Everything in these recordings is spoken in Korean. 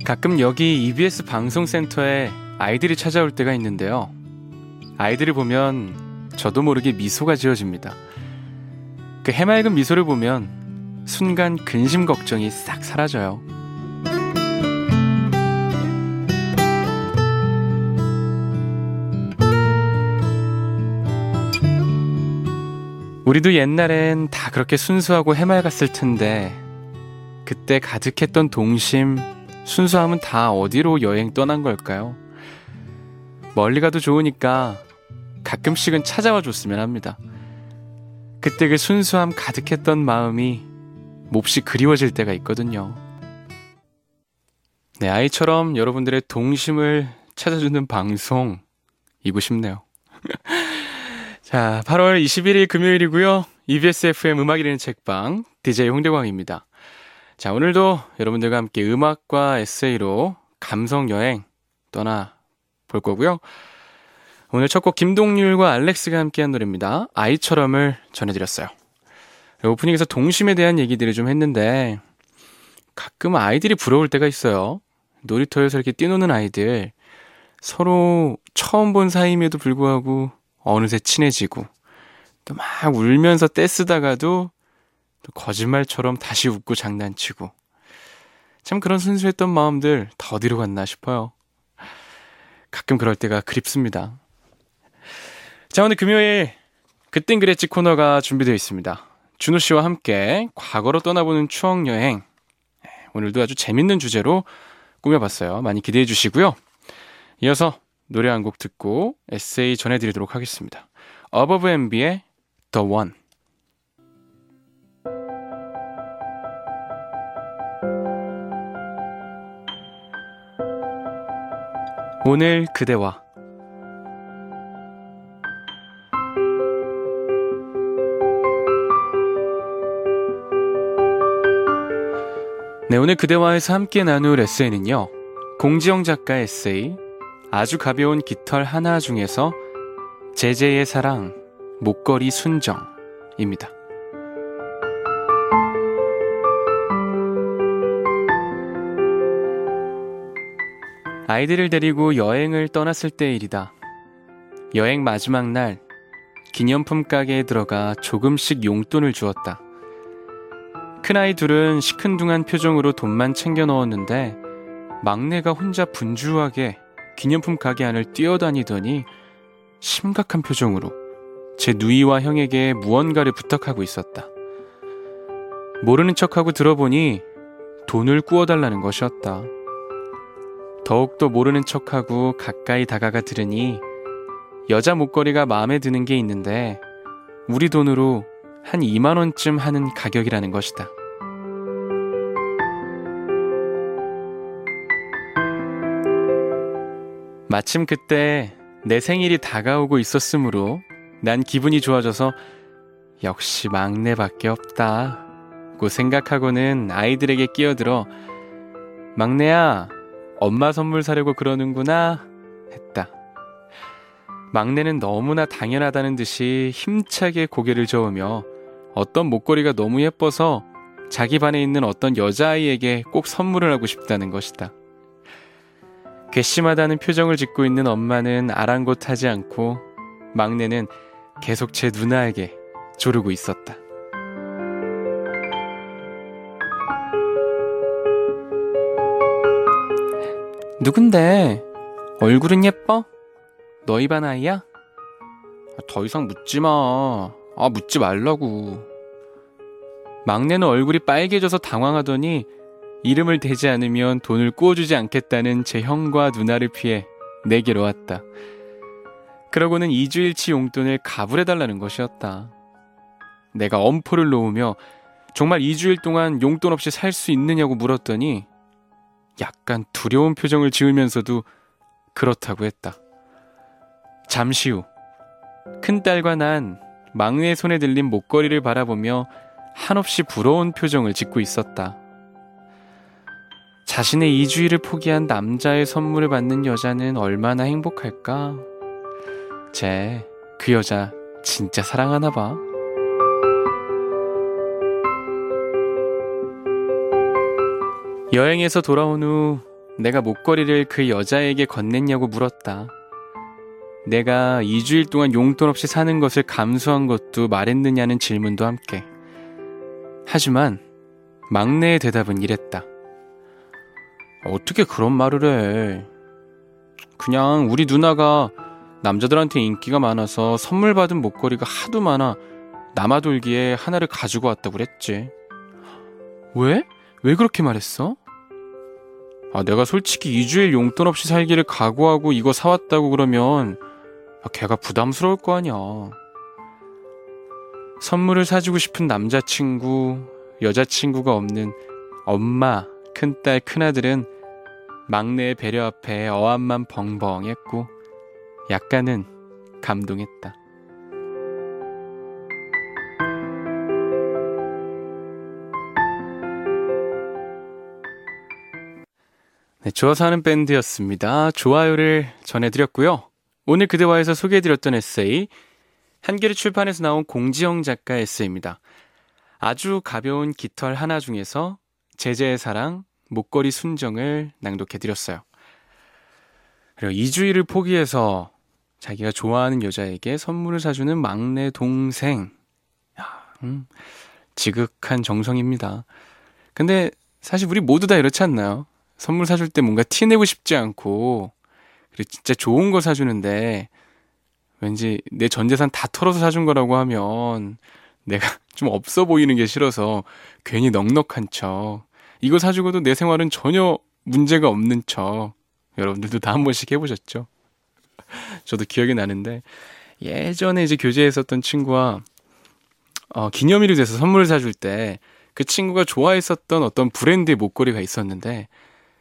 가끔 여기 EBS 방송센터에 아이들이 찾아올 때가 있는데요. 아이들을 보면 저도 모르게 미소가 지어집니다. 그 해맑은 미소를 보면 순간 근심 걱정이 싹 사라져요. 우리도 옛날엔 다 그렇게 순수하고 해맑았을 텐데 그때 가득했던 동심, 순수함은 다 어디로 여행 떠난 걸까요? 멀리 가도 좋으니까 가끔씩은 찾아와 줬으면 합니다. 그때 그 순수함 가득했던 마음이 몹시 그리워질 때가 있거든요. 네, 아이처럼 여러분들의 동심을 찾아주는 방송이고 싶네요. 자, 8월 21일 금요일이고요. EBS FM 음악이 되는 책방 DJ 홍대광입니다. 자, 오늘도 여러분들과 함께 음악과 에세이로 감성여행 떠나볼 거고요. 오늘 첫 곡 김동률과 알렉스가 함께한 노래입니다. 아이처럼을 전해드렸어요. 오프닝에서 동심에 대한 얘기들을 좀 했는데 가끔 아이들이 부러울 때가 있어요. 놀이터에서 이렇게 뛰노는 아이들, 서로 처음 본 사이임에도 불구하고 어느새 친해지고 또 막 울면서 떼쓰다가도 또 거짓말처럼 다시 웃고 장난치고, 참 그런 순수했던 마음들 더 어디로 갔나 싶어요. 가끔 그럴 때가 그립습니다. 자, 오늘 금요일 그땐 그랬지 코너가 준비되어 있습니다. 준호 씨와 함께 과거로 떠나보는 추억여행, 오늘도 아주 재밌는 주제로 꾸며봤어요. 많이 기대해 주시고요. 이어서 노래 한 곡 듣고 에세이 전해드리도록 하겠습니다. Above and Beyond의 The One. 오늘 그대와. 네, 오늘 그대와에서 함께 나눌 에세이는요, 공지영 작가의 에세이 아주 가벼운 깃털 하나 중에서 제제의 사랑, 목걸이 순정입니다. 아이들을 데리고 여행을 떠났을 때의 일이다. 여행 마지막 날 기념품 가게에 들어가 조금씩 용돈을 주었다. 큰아이 둘은 시큰둥한 표정으로 돈만 챙겨 넣었는데 막내가 혼자 분주하게 기념품 가게 안을 뛰어다니더니 심각한 표정으로 제 누이와 형에게 무언가를 부탁하고 있었다. 모르는 척하고 들어보니 돈을 꾸어달라는 것이었다. 더욱더 모르는 척하고 가까이 다가가 들으니 여자 목걸이가 마음에 드는 게 있는데 우리 돈으로 한 2만 원쯤 하는 가격이라는 것이다. 마침 그때 내 생일이 다가오고 있었으므로 난 기분이 좋아져서 역시 막내밖에 없다고 생각하고는 아이들에게 끼어들어 막내야, 엄마 선물 사려고 그러는구나 했다. 막내는 너무나 당연하다는 듯이 힘차게 고개를 저으며 어떤 목걸이가 너무 예뻐서 자기 반에 있는 어떤 여자아이에게 꼭 선물을 하고 싶다는 것이다. 괘씸하다는 표정을 짓고 있는 엄마는 아랑곳하지 않고 막내는 계속 제 누나에게 조르고 있었다. 누군데? 얼굴은 예뻐? 너희 반 아이야? 더 이상 묻지 마. 묻지 말라고. 막내는 얼굴이 빨개져서 당황하더니 이름을 대지 않으면 돈을 꾸어주지 않겠다는 제 형과 누나를 피해 내게로 왔다. 그러고는 2주일치 용돈을 가불해달라는 것이었다. 내가 엄포를 놓으며 정말 2주일 동안 용돈 없이 살 수 있느냐고 물었더니 약간 두려운 표정을 지으면서도 그렇다고 했다. 잠시 후 큰딸과 난 막내의 손에 들린 목걸이를 바라보며 한없이 부러운 표정을 짓고 있었다. 자신의 2주일을 포기한 남자의 선물을 받는 여자는 얼마나 행복할까? 그 여자 진짜 사랑하나 봐. 여행에서 돌아온 후 내가 목걸이를 그 여자에게 건넸냐고 물었다. 내가 2주일 동안 용돈 없이 사는 것을 감수한 것도 말했느냐는 질문도 함께. 하지만 막내의 대답은 이랬다. 어떻게 그런 말을 해. 그냥 우리 누나가 남자들한테 인기가 많아서 선물 받은 목걸이가 하도 많아 남아돌기에 하나를 가지고 왔다고 그랬지. 왜? 왜 그렇게 말했어? 내가 솔직히 2주일 용돈 없이 살기를 각오하고 이거 사왔다고 그러면 걔가 부담스러울 거 아니야. 선물을 사주고 싶은 남자친구, 여자친구가 없는 엄마, 큰딸, 큰아들은 막내의 배려 앞에 어안만 벙벙했고 약간은 감동했다. 네, 좋아서 하는 밴드였습니다. 좋아요를 전해드렸고요. 오늘 그대와에서 소개해드렸던 에세이, 한겨레 출판에서 나온 공지영 작가의 에세이입니다. 아주 가벼운 깃털 하나 중에서 제재의 사랑, 목걸이 순정을 낭독해드렸어요. 그리고 2주일을 포기해서 자기가 좋아하는 여자에게 선물을 사주는 막내 동생. 지극한 정성입니다. 근데 사실 우리 모두 다 이렇지 않나요? 선물 사줄 때 뭔가 티내고 싶지 않고, 그리고 진짜 좋은 거 사주는데 왠지 내 전 재산 다 털어서 사준 거라고 하면 내가 좀 없어 보이는 게 싫어서 괜히 넉넉한 척, 이거 사주고도 내 생활은 전혀 문제가 없는 척. 여러분들도 다 한 번씩 해보셨죠? 저도 기억이 나는데 예전에 이제 교제에 있었던 친구와 기념일이 돼서 선물을 사줄 때 그 친구가 좋아했었던 어떤 브랜드의 목걸이가 있었는데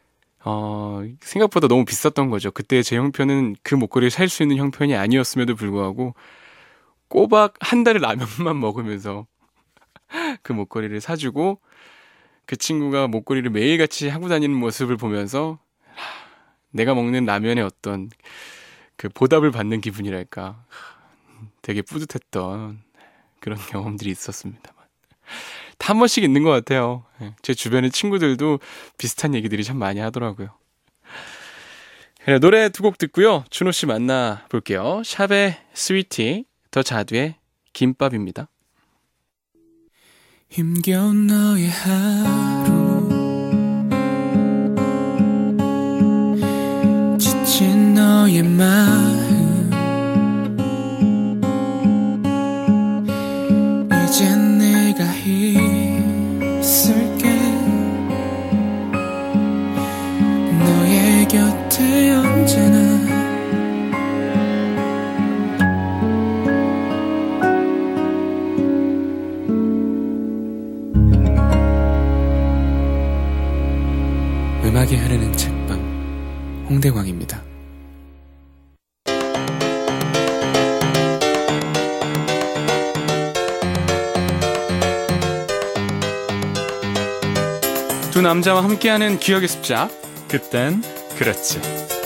생각보다 너무 비쌌던 거죠. 그때 제 형편은 그 목걸이를 살 수 있는 형편이 아니었음에도 불구하고 꼬박 한 달을 라면만 먹으면서 그 목걸이를 사주고, 그 친구가 목걸이를 매일같이 하고 다니는 모습을 보면서 내가 먹는 라면의 어떤 그 보답을 받는 기분이랄까, 되게 뿌듯했던 그런 경험들이 있었습니다만 다 한 번씩 있는 것 같아요. 제 주변의 친구들도 비슷한 얘기들이 참 많이 하더라고요. 그래, 노래 두 곡 듣고요. 준호 씨 만나볼게요. 샵의 스위티, 더 자두의 김밥입니다. 힘겨운 너의 하루, 지친 너의 마음, 이젠 내가 있을게. 너의 곁에 언제나. 음악이 흐르는 책방, 홍대광입니다. 두 남자와 함께하는 기억의 습작, 그땐 그랬지.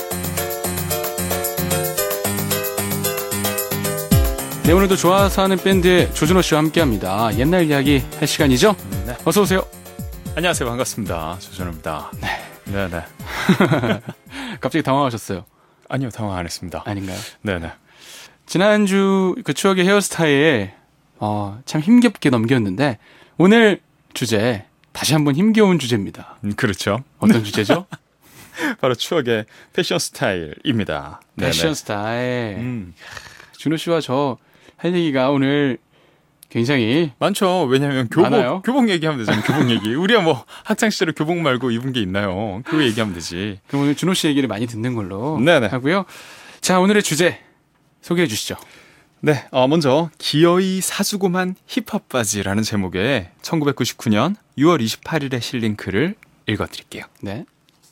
네, 오늘도 좋아서 하는 밴드의 조준호 씨와 함께합니다. 옛날 이야기 할 시간이죠? 네. 어서 오세요. 안녕하세요. 반갑습니다. 조준호입니다. 네. 네네. 갑자기 당황하셨어요? 아니요, 당황 안 했습니다. 아닌가요? 네네. 지난주 그 추억의 헤어스타일 참 힘겹게 넘겼는데, 오늘 주제 다시 한번 힘겨운 주제입니다. 그렇죠. 어떤 주제죠? 바로 추억의 패션 스타일입니다. 패션 네네. 스타일. 준호 씨와 저 할 얘기가 오늘 굉장히 많죠. 왜냐하면 많아요? 교복 얘기하면 되잖아요. 교복 얘기. 우리가 뭐 학창 시절에 교복 말고 입은 게 있나요? 그거 얘기하면 되지. 그럼 오늘 준호 씨 얘기를 많이 듣는 걸로 네네. 하고요. 자, 오늘의 주제 소개해 주시죠. 네, 먼저 기어이 사주고만 힙합 바지라는 제목의 1999년 6월 28일에 실린 글을 읽어드릴게요. 네.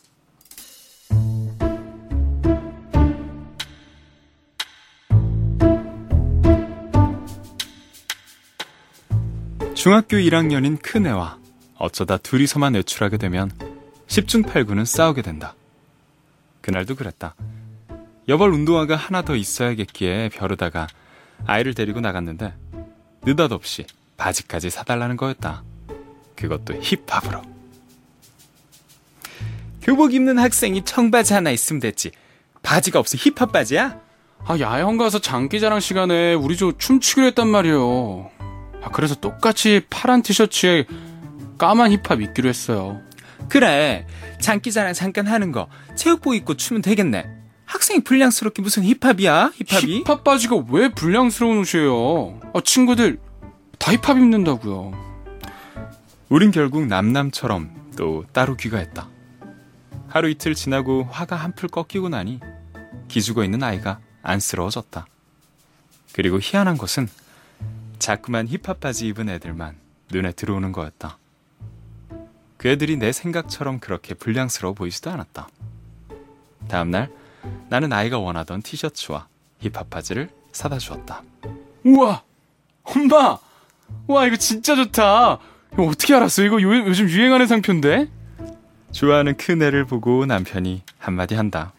중학교 1학년인 큰애와 어쩌다 둘이서만 외출하게 되면 10중 8구는 싸우게 된다. 그날도 그랬다. 여벌 운동화가 하나 더 있어야겠기에 벼르다가 아이를 데리고 나갔는데 느닷없이 바지까지 사달라는 거였다. 그것도 힙합으로. 교복 입는 학생이 청바지 하나 있으면 됐지. 바지가 없어 힙합 바지야? 아, 야영 가서 장기자랑 시간에 우리 저 춤추기로 했단 말이에요. 아, 그래서 똑같이 파란 티셔츠에 까만 힙합 입기로 했어요. 그래, 장기자랑 잠깐 하는 거 체육복 입고 추면 되겠네. 학생이 불량스럽게 무슨 힙합이야? 힙합이? 힙합 바지가 왜 불량스러운 옷이에요? 아, 친구들 다 힙합 입는다고요. 우린 결국 남남처럼 또 따로 귀가했다. 하루 이틀 지나고 화가 한풀 꺾이고 나니 기죽어 있는 아이가 안쓰러워졌다. 그리고 희한한 것은 자꾸만 힙합 바지 입은 애들만 눈에 들어오는 거였다. 그 애들이 내 생각처럼 그렇게 불량스러워 보이지도 않았다. 다음날 나는 아이가 원하던 티셔츠와 힙합 바지를 사다 주었다. 우와, 엄마! 와, 이거 진짜 좋다. 이거 어떻게 알았어? 이거 요즘 유행하는 상표인데? 좋아하는 큰애를 보고 남편이 한마디 한다.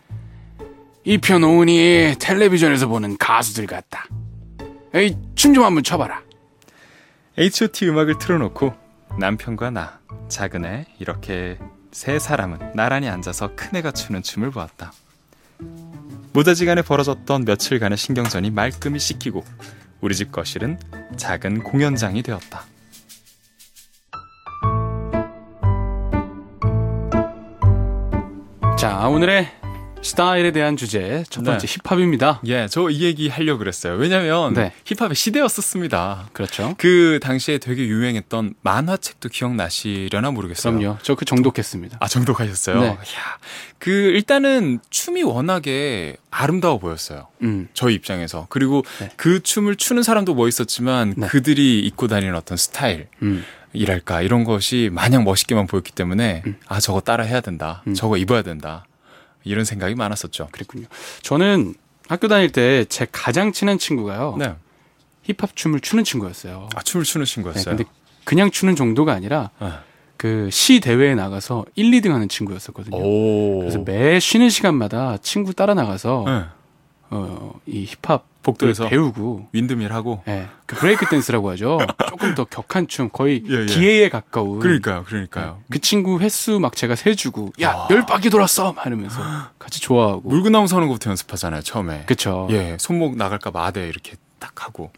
입혀놓으니 텔레비전에서 보는 가수들 같다. 에이, 춤 좀 한번 춰봐라. H.O.T 음악을 틀어놓고 남편과 나, 작은애 이렇게 세 사람은 나란히 앉아서 큰애가 추는 춤을 보았다. 무다지간에 벌어졌던 며칠간의 신경전이 말끔히 씻기고 우리 집 거실은 작은 공연장이 되었다. 자, 오늘의 스타일에 대한 주제 첫 번째 네. 힙합입니다. 예, 저 이 얘기 하려고 그랬어요. 왜냐면 네. 힙합의 시대였었습니다. 그렇죠. 그 당시에 되게 유행했던 만화책도 기억나시려나 모르겠어요. 그럼요. 저 그 정독했습니다. 아, 정독하셨어요? 네. 이야, 그 일단은 춤이 워낙에 아름다워 보였어요. 저희 입장에서. 그리고 네. 그 춤을 추는 사람도 멋있었지만 네. 그들이 입고 다니는 어떤 스타일 이랄까 이런 것이 마냥 멋있게만 보였기 때문에 아, 저거 따라 해야 된다. 저거 입어야 된다. 이런 생각이 많았었죠. 그랬군요. 저는 학교 다닐 때 제 가장 친한 친구가요. 네. 힙합 춤을 추는 친구였어요. 아, 춤을 추는 네, 친구였어요. 근데 그냥 추는 정도가 아니라 네. 그 시 대회에 나가서 1, 2등 하는 친구였었거든요. 오. 그래서 매 쉬는 시간마다 친구 따라 나가서 네. 이 힙합 복도에서 배우고 윈드밀 하고. 예, 그 브레이크 댄스라고 하죠. 조금 더 격한 춤, 거의 예, 예. 기회에 가까운. 그러니까요. 그 친구 횟수 막 제가 세주고, 야, 10바퀴 돌았어! 막 이러면서 같이 좋아하고. 물고 나무 서는 것부터 연습하잖아요, 처음에. 그쵸. 예, 손목 나갈까 봐 아대 이렇게 딱 하고.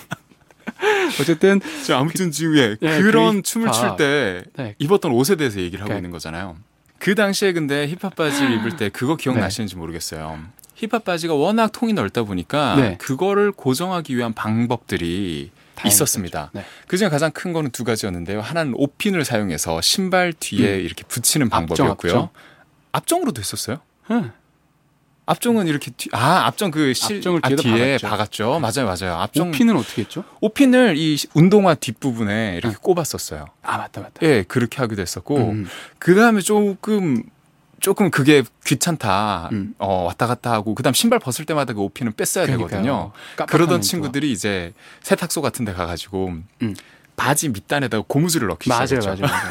어쨌든, 저 아무튼 지금 예, 예, 그런 그 춤을 출 힙합. 때 네. 입었던 옷에 대해서 얘기를 하고 그러니까. 있는 거잖아요. 그 당시에 근데 힙합 바지를 입을 때 그거 기억나시는지 모르겠어요. 힙합 바지가 워낙 통이 넓다 보니까 네. 그거를 고정하기 위한 방법들이 있었습니다. 네. 그중에 가장 큰 거는 두 가지였는데요. 하나는 옷핀을 사용해서 신발 뒤에 이렇게 붙이는 방법이었고요. 앞정으로도 했었어요? 응. 앞정은 이렇게 앞정 그 앞정을 뒤에다 뒤에 박았죠. 박았죠. 맞아요. 앞정 오피는 어떻게 했죠? 옷핀을 이 운동화 뒷부분에 이렇게 꼽았었어요. 아, 맞다. 예, 그렇게 하기도 했었고, 그 다음에 조금 그게 귀찮다. 왔다 갔다 하고, 그 다음 신발 벗을 때마다 그 옷핀은 뺐어야 되거든요. 그러던 친구들이 이제 세탁소 같은 데 가가지고, 바지 밑단에다가 고무줄을 넣기 시작했죠. 맞아요.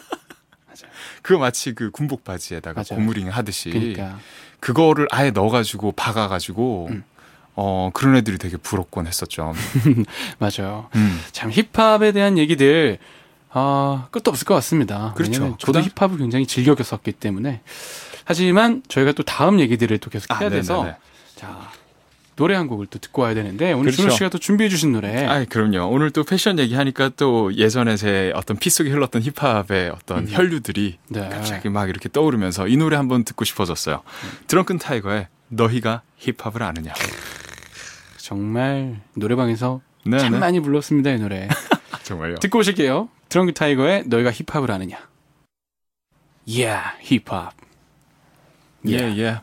그거 마치 그 군복 바지에다가 맞아요. 고무링 하듯이, 그러니까. 그거를 아예 넣어가지고 박아가지고, 그런 애들이 되게 부럽곤 했었죠. 맞아요. 참 힙합에 대한 얘기들 끝도 없을 것 같습니다. 그렇죠. 왜냐면 저도 힙합을 굉장히 즐겼었기 때문에. 하지만 저희가 또 다음 얘기들을 또 계속 해야 돼서 네네네. 자, 노래 한 곡을 또 듣고 와야 되는데 오늘 그렇죠. 준호 씨가 또 준비해 주신 노래. 아이, 그럼요. 오늘 또 패션 얘기하니까 또 예전에 제 어떤 피 속에 흘렀던 힙합의 어떤 혈류들이 네. 갑자기 막 이렇게 떠오르면서 이 노래 한번 듣고 싶어졌어요. 드렁큰 타이거의 너희가 힙합을 아느냐. 정말 노래방에서 네, 참 네. 많이 불렀습니다, 이 노래. 정말요. 듣고 오실게요. 드렁큰 타이거의 너희가 힙합을 아느냐. Yeah, 힙합. 예.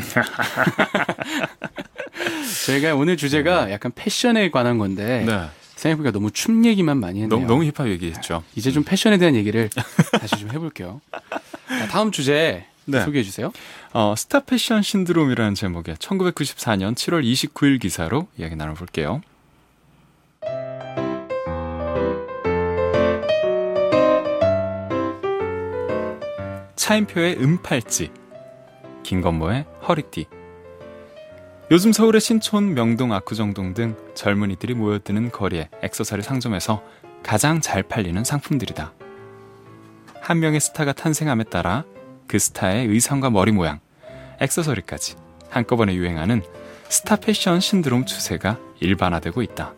저희가 오늘 주제가 약간 패션에 관한 건데 네. 생각해보니까 너무 춤 얘기만 많이 했네요. 너무 힙합 얘기했죠. 이제 좀 패션에 대한 얘기를 다시 좀 해볼게요. 자, 다음 주제 네. 소개해 주세요. 스타 패션 신드롬이라는 제목의 1994년 7월 29일 기사로 이야기 나눠볼게요. 차인표의 은팔찌, 김건모의 허리띠. 요즘 서울의 신촌, 명동, 압구정동 등 젊은이들이 모여드는 거리의 액세서리 상점에서 가장 잘 팔리는 상품들이다. 한 명의 스타가 탄생함에 따라 그 스타의 의상과 머리 모양, 액세서리까지 한꺼번에 유행하는 스타 패션 신드롬 추세가 일반화되고 있다.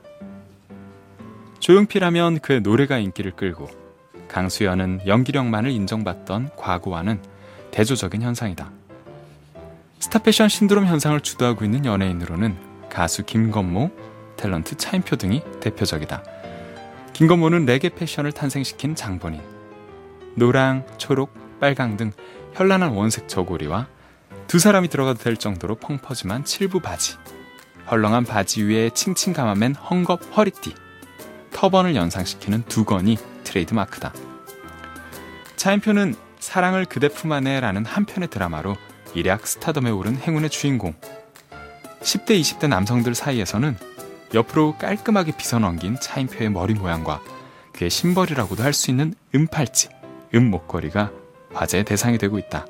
조용필하면 그의 노래가 인기를 끌고 강수연은 연기력만을 인정받던 과거와는 대조적인 현상이다. 스타 패션 신드롬 현상을 주도하고 있는 연예인으로는 가수 김건모, 탤런트 차인표 등이 대표적이다. 김건모는 레게 패션을 탄생시킨 장본인. 노랑, 초록, 빨강 등 현란한 원색 저고리와 두 사람이 들어가도 될 정도로 펑퍼짐한 7부 바지, 헐렁한 바지 위에 칭칭 감아맨 헝겊 허리띠, 터번을 연상시키는 두건이 트레이드 마크다. 차인표는 사랑을 그대 품 안에라는 한 편의 드라마로 일약 스타덤에 오른 행운의 주인공. 10대, 20대 남성들 사이에서는 옆으로 깔끔하게 빗어넘긴 차인표의 머리 모양과 그의 심벌이라고도 할 수 있는 은팔찌, 은목걸이가 화제의 대상이 되고 있다.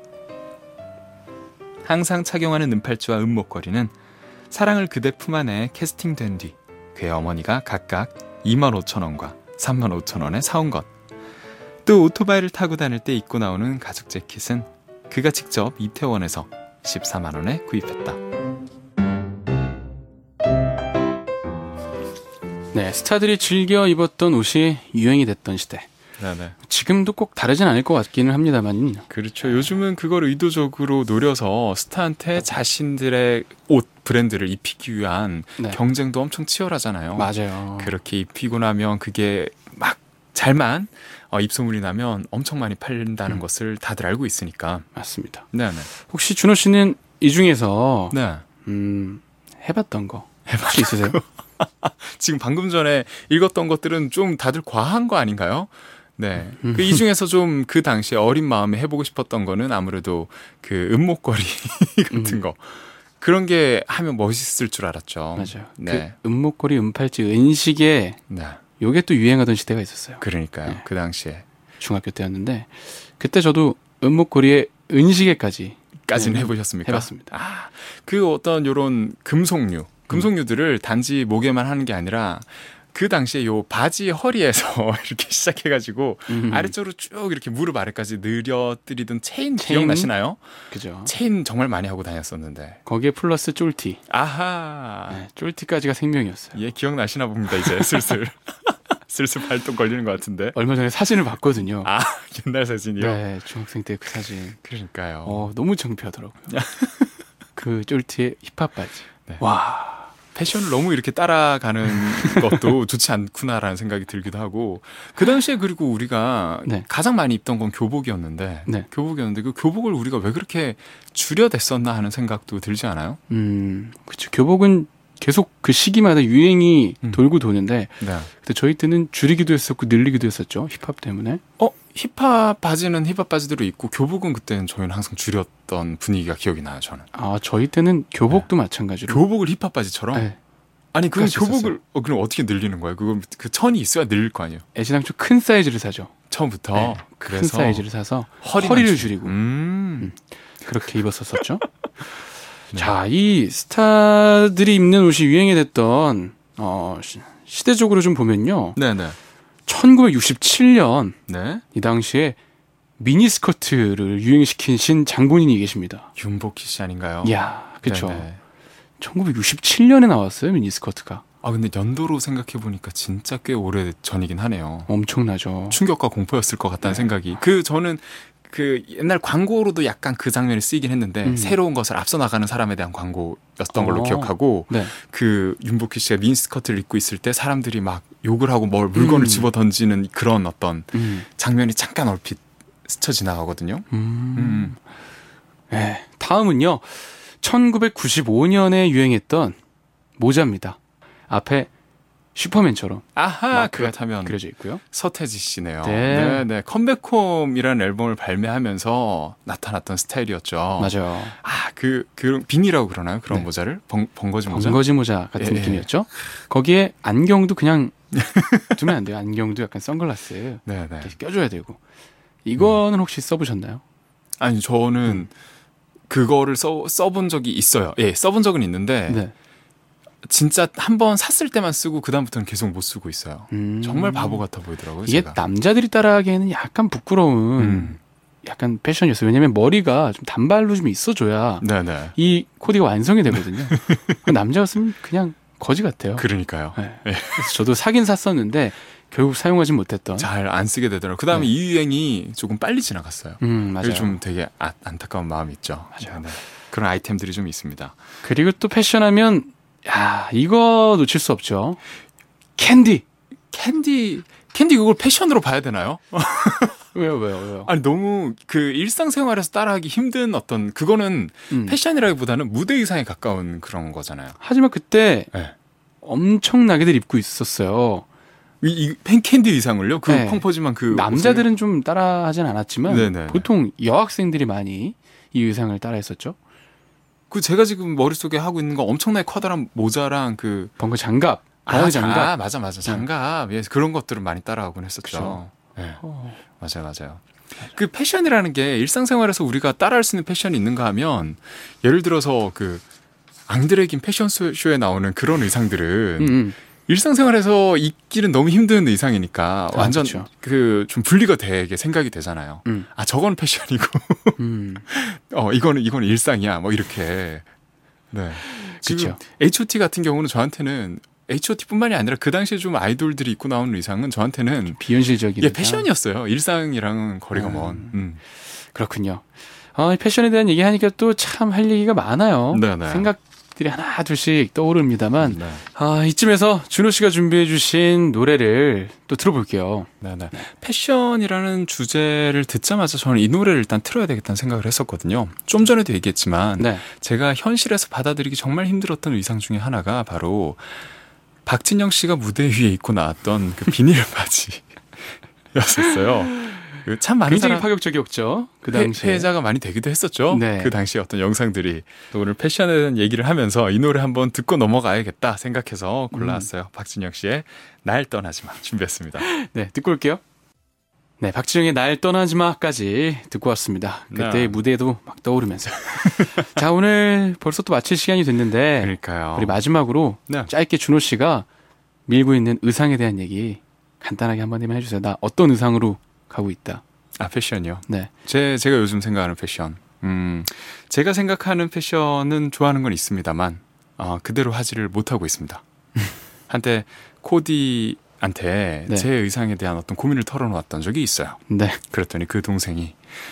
항상 착용하는 은팔찌와 은목걸이는 사랑을 그대 품 안에 캐스팅된 뒤 그의 어머니가 각각 25,000원과 35,000원에 사온 것. 또 오토바이를 타고 다닐 때 입고 나오는 가죽 재킷은 그가 직접 이태원에서 14만 원에 구입했다. 네, 스타들이 즐겨 입었던 옷이 유행이 됐던 시대. 네네. 지금도 꼭 다르진 않을 것 같기는 합니다만. 그렇죠. 요즘은 그걸 의도적으로 노려서 스타한테 자신들의 옷 브랜드를 입히기 위한 네. 경쟁도 엄청 치열하잖아요. 맞아요. 그렇게 입히고 나면 그게 막 잘만 입소문이 나면 엄청 많이 팔린다는 것을 다들 알고 있으니까. 맞습니다. 네네. 혹시 준호 씨는 이 중에서 네. 해봤던 거 혹시 있으세요? 지금 방금 전에 읽었던 것들은 좀 다들 과한 거 아닌가요? 네. 이 중에서 좀 그 당시에 어린 마음에 해보고 싶었던 거는 아무래도 그 은목걸이 같은 거. 그런 게 하면 멋있을 줄 알았죠. 맞아요. 네. 그 은목걸이, 은팔찌, 은시계 네. 요게 또 유행하던 시대가 있었어요. 그러니까요. 네. 그 당시에. 중학교 때였는데 그때 저도 은목걸이에 은시계까지 까지는 해보셨습니까? 해봤습니다. 아, 그 어떤 요런 금속류들을 단지 목에만 하는 게 아니라 그 당시에 요 바지 허리에서 이렇게 시작해가지고 아래쪽으로 쭉 이렇게 무릎 아래까지 느려뜨리던 체인 기억나시나요? 그죠. 체인 정말 많이 하고 다녔었는데. 거기에 플러스 쫄티. 아하. 네, 쫄티까지가 생명이었어요. 예, 기억나시나 봅니다, 이제 슬슬. 슬슬 발동 걸리는 것 같은데. 얼마 전에 사진을 봤거든요. 아, 옛날 사진이요? 네, 중학생 때 그 사진. 그러니까요. 너무 창피하더라고요. 그 쫄티의 힙합 바지. 네. 와. 패션을 너무 이렇게 따라가는 것도 좋지 않구나라는 생각이 들기도 하고 그 당시에 그리고 우리가 네. 가장 많이 입던 건 교복이었는데 네. 그 교복을 우리가 왜 그렇게 줄여댔었나 하는 생각도 들지 않아요? 그렇죠. 교복은 계속 그 시기마다 유행이 돌고 도는데 네. 그때 저희 때는 줄이기도 했었고 늘리기도 했었죠. 힙합 때문에. 힙합 바지는 힙합 바지대로 입고 교복은 그때는 저희는 항상 줄였던 분위기가 기억이 나요. 저는. 아, 저희 때는 교복도 마찬가지로. 교복을 힙합 바지처럼? 네. 아니 그럼 그랬었어요. 교복을 그럼 어떻게 늘리는 거예요? 그건 그 천이 있어야 늘릴 거 아니에요? 애시당초 큰 사이즈를 사죠. 처음부터. 네, 큰 그래서 사이즈를 사서 허리만 허리를 줄이고 그렇게 입었었었죠. 네. 자, 이 스타들이 입는 옷이 유행이 됐던 시대적으로 좀 보면요. 네네. 1967년 네. 이 당시에 미니스커트를 유행시키신 장본인이 계십니다. 윤복희 씨 아닌가요? 이야, 그렇죠. 네네. 1967년에 나왔어요, 미니스커트가. 아 근데 연도로 생각해 보니까 진짜 꽤 오래 전이긴 하네요. 엄청나죠. 충격과 공포였을 것 같다는 네. 생각이. 저는 그 옛날 광고로도 약간 그 장면이 쓰이긴 했는데 새로운 것을 앞서 나가는 사람에 대한 광고였던 걸로 기억하고 네. 그 윤복희 씨가 미니스커트를 입고 있을 때 사람들이 막 욕을 하고 물건을 집어 던지는 그런 어떤 장면이 잠깐 얼핏 스쳐 지나가거든요. 네. 다음은요. 1995년에 유행했던 모자입니다. 앞에 슈퍼맨처럼 아하, 마크가 그렇다면 그려져 있고요. 서태지 씨네요. 네. 네. 컴백홈이라는 앨범을 발매하면서 나타났던 스타일이었죠. 맞아요. 아, 그 비니라고 그러나요? 그런 네. 모자를? 번거지 모자? 번거지 모자 같은 예. 느낌이었죠. 거기에 안경도 그냥 두면 안 돼요. 안경도 약간 선글라스 네네. 이렇게 껴줘야 되고. 이거는 혹시 써보셨나요? 아니, 저는 그거를 써본 적이 있어요. 예, 써본 적은 있는데 네. 진짜 한 번 샀을 때만 쓰고 그다음부터는 계속 못 쓰고 있어요. 정말 바보 같아 보이더라고요. 이게 제가. 남자들이 따라하기에는 약간 부끄러운 약간 패션이었어요. 왜냐면 머리가 좀 단발로 좀 있어줘야 네네. 이 코디가 완성이 되거든요. 남자였으면 그냥 거지 같아요. 그러니까요. 네. 그래서 저도 사긴 샀었는데 결국 사용하진 못했던. 잘 안 쓰게 되더라고요. 그 다음에 네. 이 유행이 조금 빨리 지나갔어요. 맞아요. 그게 좀 되게 안타까운 마음이 있죠. 맞아요. 네. 그런 아이템들이 좀 있습니다. 그리고 또 패션하면 야 이거 놓칠 수 없죠. 캔디. 캔디 그걸 패션으로 봐야 되나요? 왜요? 아니 너무 그 일상생활에서 따라하기 힘든 어떤 그거는 패션이라기보다는 무대 의상에 가까운 그런 거잖아요. 하지만 그때 네. 엄청나게들 입고 있었어요. 이 캔디 의상을요? 그 네. 펑퍼짐한 그 남자들은 옷을? 좀 따라하진 않았지만 네네. 보통 여학생들이 많이 이 의상을 따라했었죠. 그 제가 지금 머릿속에 하고 있는 거 엄청나게 커다란 모자랑 그 벙커 장갑, 벙커 장갑. 맞아 장갑. 예, 그런 것들은 많이 따라하곤 했었죠. 네. 맞아요. 그 패션이라는 게 일상생활에서 우리가 따라할 수 있는 패션이 있는가 하면 예를 들어서 그 앙드레긴 패션쇼에 나오는 그런 의상들은 일상생활에서 입기는 너무 힘든 의상이니까 완전 그렇죠. 그 좀 분리가 되게 생각이 되잖아요. 아 저건 패션이고 이거는 일상이야. 뭐 이렇게. 네. 지금 그렇죠. H.O.T 같은 경우는 저한테는 H.O.T뿐만이 아니라 그 당시에 좀 아이돌들이 입고 나오는 의상은 저한테는 비현실적인 예, 패션이었어요. 일상이랑은 거리가 먼. 그렇군요. 패션에 대한 얘기하니까 또 참 할 얘기가 많아요. 네네. 생각들이 하나 둘씩 떠오릅니다만 네. 이쯤에서 준호 씨가 준비해 주신 노래를 또 들어볼게요. 네네. 패션이라는 주제를 듣자마자 저는 이 노래를 일단 틀어야 되겠다는 생각을 했었거든요. 좀 전에도 얘기했지만 네. 제가 현실에서 받아들이기 정말 힘들었던 의상 중에 하나가 바로 박진영 씨가 무대 위에 입고 나왔던 그 비닐 바지였었어요. 참 많은 굉장히 사람 파격적이었죠. 그 당시에. 피해자가 많이 되기도 했었죠. 네. 그 당시에 어떤 영상들이. 또 오늘 패션에 대한 얘기를 하면서 이 노래 한번 듣고 넘어가야겠다 생각해서 골라왔어요. 박진영 씨의 날 떠나지 마 준비했습니다. 네, 듣고 올게요. 네, 박진영의 날 떠나지 마까지 듣고 왔습니다. 그때 네. 무대도 막 떠오르면서. 자, 오늘 벌써 또 마칠 시간이 됐는데 그러니까요. 우리 마지막으로 네. 짧게 준호 씨가 밀고 있는 의상에 대한 얘기 간단하게 한번 해주세요. 나 어떤 의상으로 가고 있다. 아, 패션이요? 네. 제가 요즘 생각하는 패션. 제가 생각하는 패션은 좋아하는 건 있습니다만, 그대로 하지를 못하고 있습니다. 한때 코디한테 네. 제 의상에 대한 어떤 고민을 털어놓았던 적이 있어요. 네. 그랬더니 그 동생이,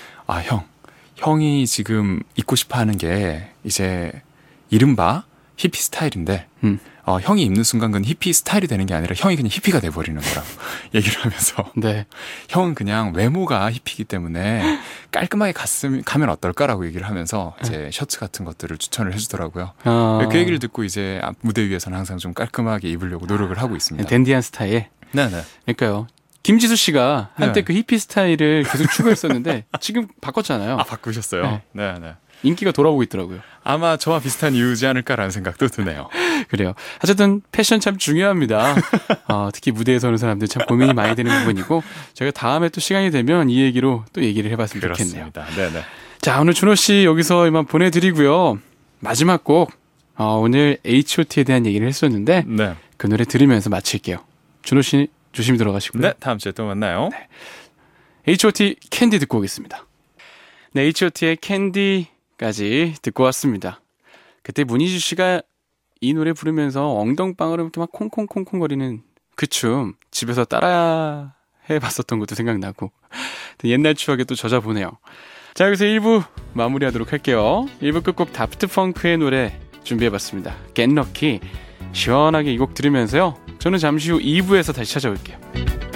형이 지금 입고 싶어 하는 게 이제 이른바 히피 스타일인데, 형이 입는 순간 그건 히피 스타일이 되는 게 아니라 형이 그냥 히피가 돼버리는 거라고 얘기를 하면서 네. 형은 그냥 외모가 히피이기 때문에 깔끔하게 가면 어떨까라고 얘기를 하면서 제 셔츠 같은 것들을 추천을 해주더라고요. 그 얘기를 듣고 이제 무대 위에서는 항상 좀 깔끔하게 입으려고 노력을 하고 있습니다. 댄디한 스타일. 네네. 그러니까요. 김지수 씨가 한때 네. 그 히피 스타일을 계속 추구했었는데 지금 바꿨잖아요. 바꾸셨어요? 네네. 인기가 돌아오고 있더라고요. 아마 저와 비슷한 이유지 않을까라는 생각도 드네요. 그래요. 어쨌든 패션 참 중요합니다. 특히 무대에서 오는 사람들 참 고민이 많이 되는 부분이고 저희가 다음에 또 시간이 되면 이 얘기로 또 얘기를 해봤으면 좋겠네요. 그렇습니다. 네네. 자, 오늘 준호 씨 여기서 이만 보내드리고요. 마지막 곡 오늘 H.O.T에 대한 얘기를 했었는데 네. 그 노래 들으면서 마칠게요. 준호 씨 조심히 들어가시고요. 네, 다음 주에 또 만나요. 네. H.O.T 캔디 듣고 오겠습니다. 네, H.O.T의 캔디까지 듣고 왔습니다. 그때 문희주 씨가 이 노래 부르면서 엉덩방으로 이렇게 막 콩콩콩콩 거리는 그 춤 집에서 따라 해봤었던 것도 생각나고 옛날 추억에 또 젖어보네요. 자, 여기서 1부 마무리하도록 할게요. 1부 끝곡 다프트 펑크의 노래 준비해봤습니다. Get Lucky. 시원하게 이 곡 들으면서요. 저는 잠시 후 2부에서 다시 찾아올게요.